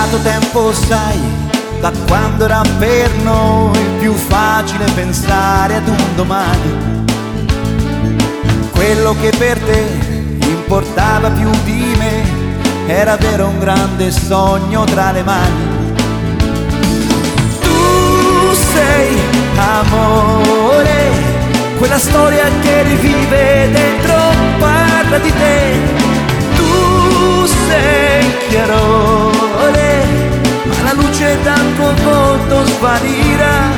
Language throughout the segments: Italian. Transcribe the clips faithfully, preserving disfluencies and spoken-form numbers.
passato tempo, sai, da quando era per noi più facile pensare ad un domani. Quello che per te importava più di me era avere un grande sogno tra le mani. Tu sei amore, quella storia che rivive dentro, parla di te. Tu sei chiarore, ma la luce dal tuo volto svanirà.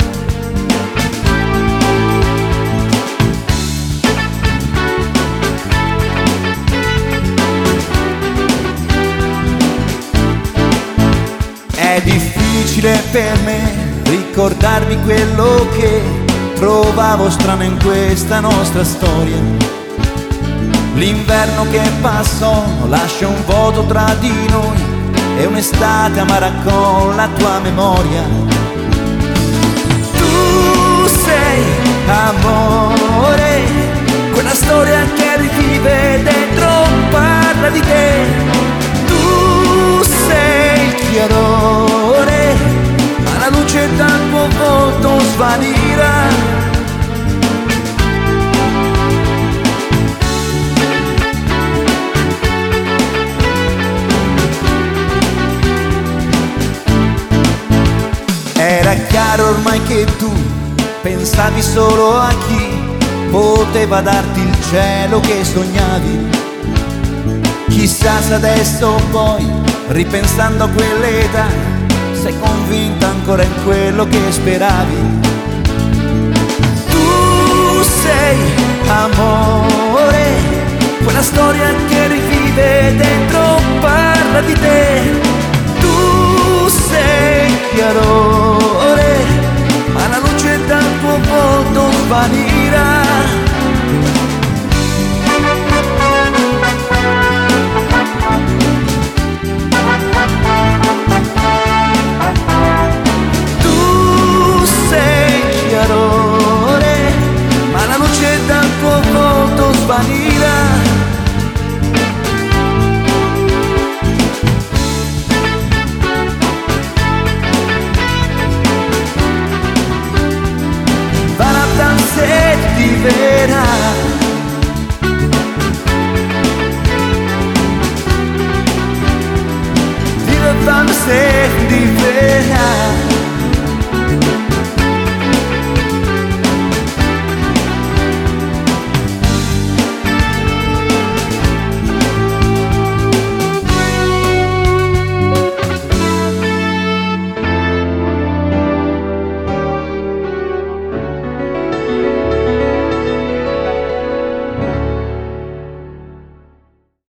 È difficile per me ricordarmi quello che trovavo strano in questa nostra storia. L'inverno che passò lascia un vuoto tra di noi e un'estate amara con la tua memoria. Tu sei amore, quella storia che rivive dentro, parla di te. Tu sei chiarore, ma la luce dal tuo volto svanirà. Era chiaro ormai che tu pensavi solo a chi poteva darti il cielo che sognavi. Chissà se adesso poi, ripensando a quell'età, sei convinta ancora in quello che speravi. Tu sei amore, quella storia che rivive dentro, parla di te. Tu sei chiarore, ma la luce dal tuo volto svanirà. Tu sei chiarore, ma la luce dal tuo volto svanirà. Se ti verrà